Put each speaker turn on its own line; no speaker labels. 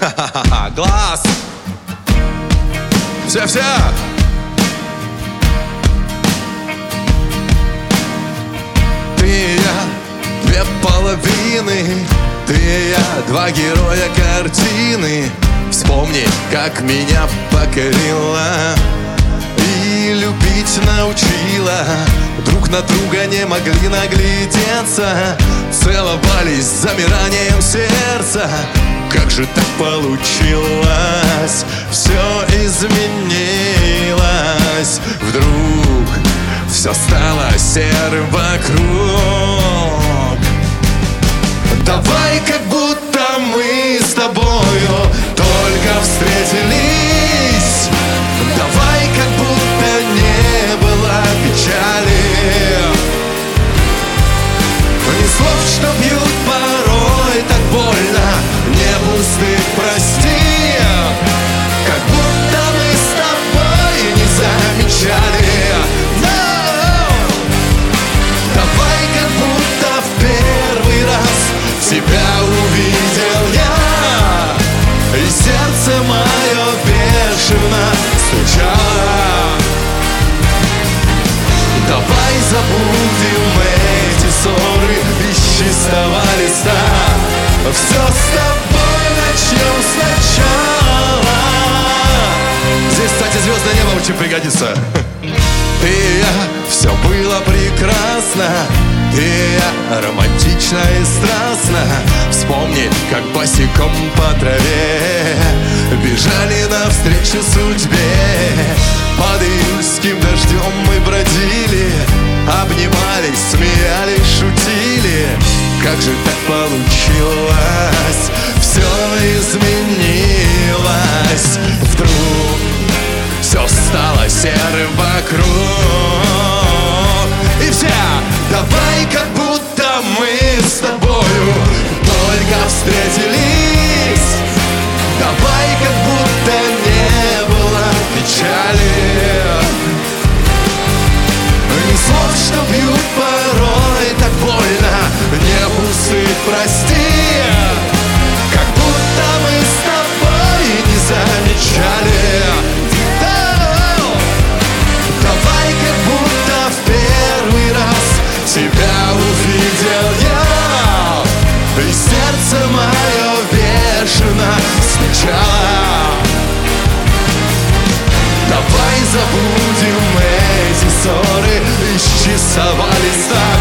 Ха-ха-ха, класс! Все-все! Ты и я, две половины. Ты и я, два героя картины. Вспомни, как меня покорила и любить научила. Друг на друга не могли наглядеться, целовались с замиранием сердца. Как же так получилось? Все изменилось. Вдруг все стало серым вокруг. Давай, как будто мы с тобою только встретились. Давай, как будто не было печали. Ни слов, что бьют порой так больно, не пустых прости. Как будто мы с тобой не замечали. No! Давай, как будто в первый раз тебя увидел я, и сердце мое бешено стучало. Давай забудем эти ссоры из чистого листа. Все с тобой начнем сначала. Здесь, кстати, звездное небо очень пригодится. Ты и я, все было прекрасно. Ты и я, романтично и страстно. Вспомни, как босиком по траве бежали навстречу судьбе. Под июльским дождем мы бродили, обнимались, смеялись, шутили. Как же так получилось? Все изменилось. Вдруг все стало серым вокруг. И все, давай, как будто мы с тобою только встретились. Давай, как будто не было печали. Ни слов, что бьют порой так больно, не пустых прости. Как будто мы с тобой не замечали. Давай, как будто в первый раз тебя увидел я, и сердце мое бешено стучало. Давай забудем эти ссоры из чистого листа.